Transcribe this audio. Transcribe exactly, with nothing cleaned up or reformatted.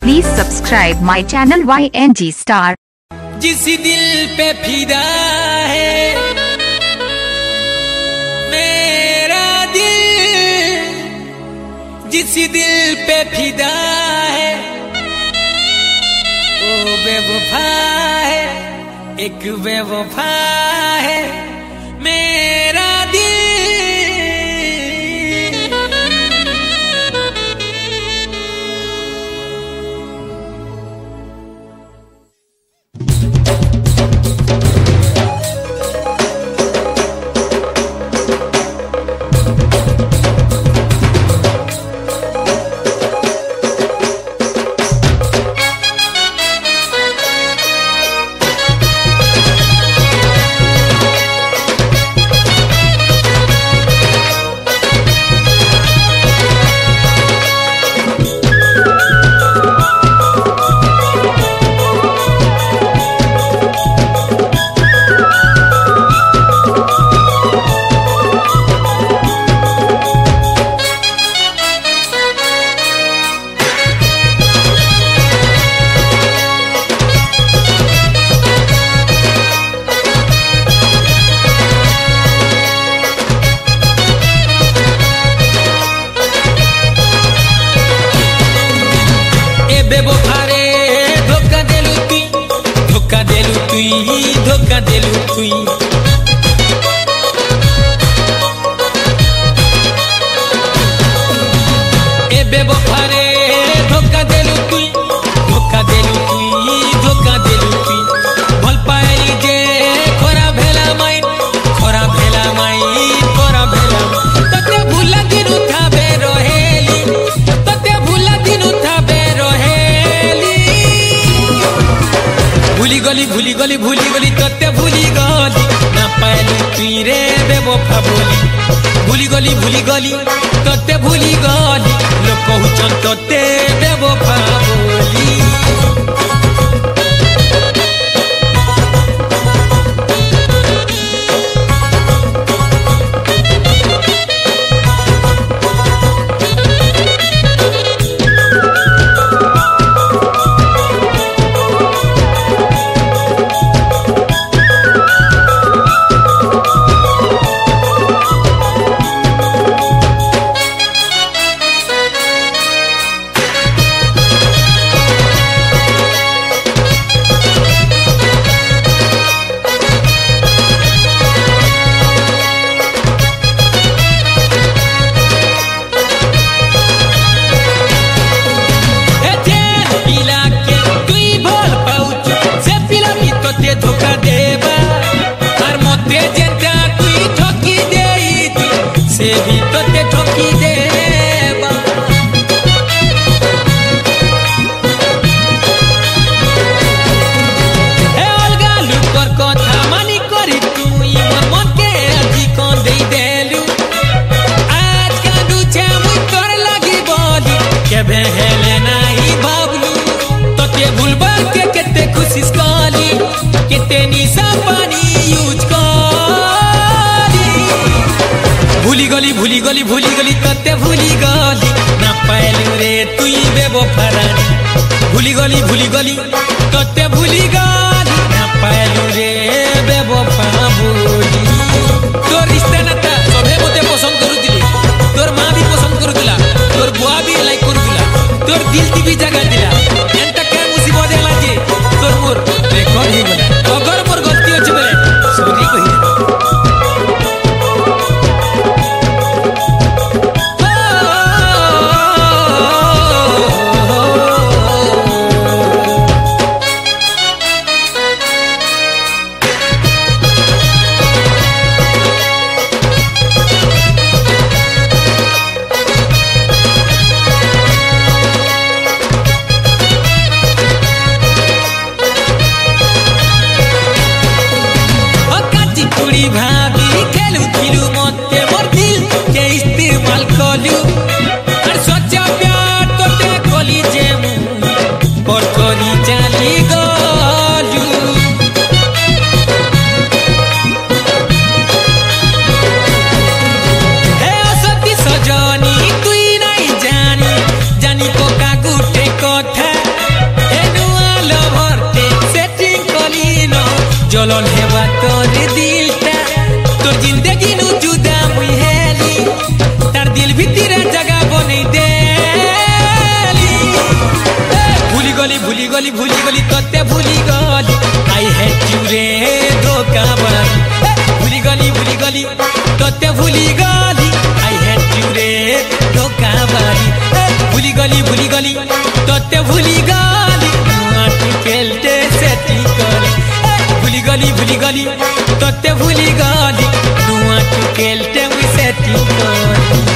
Please subscribe my channel Y N G Star। जिस दिल पे फिदा है मेरा दिल, जिस दिल पे फिदा है वो बेवफा है, एक बेवफा है मेरा दिल। धोखा देलू तुई ए बेवफा रे, धोखा देलू तुई, धोखा देलू तुई, धोखा देलू तुई। भल पाइली जे खोरा भेला माई, खोरा भेला माई, खोरा भेला तते भूला दिन उठाबे रहेली, तते भूला दिन उठाबे रहेली। भूली गली भूली गली भूली गली तते भूली गली ना पाइलू तुई रे बेवफा बोली। भूली गली भूली गली तते भूली गली लोग कहूचन तते बेवफा बोली। से भी तो ते ठोकी देबा हे अलगा लुकर कथा मानी करी तुई मन मन के अजी कोन देई देलू। आज कांदू छे मुई तोर लागी बोली केबे हेले नाही भाबलू तते भूलबा के केते कोशिश कली केते निशा पानी यूज कर। भूली गली भूली गली भूली गली तते भूली गली ना पाइलू रे तुई बेवफा रानी। भूली गली भूली गली तते भूली गली ना पाइलू रे बेवफा बोली। तोर रिश्ता नाता सभे मते पसंद करुतिले, तोर मां भी पसंद करुतिला, तोर बुआ भी लाइक करुतिला, तोर दिल ती भी जगह दिला। एंता के मुसीबत देला जे तोर मोर रेकॉर्ड ही गला। अगर मोर गलती अछि बेले सॉरी कहि चलन हेबा तोर दिलटा तोर जिंदगी नु जुदा मुई हेली तार दिल भितरे जगह बनै देली भूली गली भूली गली भूली गली तते भूली गली आई हेट यू रे धोखाबाजी भूली गली भूली गली तते भूली गली आई हेट यू रे धोखाबाजी भूली गली भूली गली तते भूली गली माट खेलते सेटी करी भूली गली भूली गली तते भूली गली माट खेलते सेटी करी।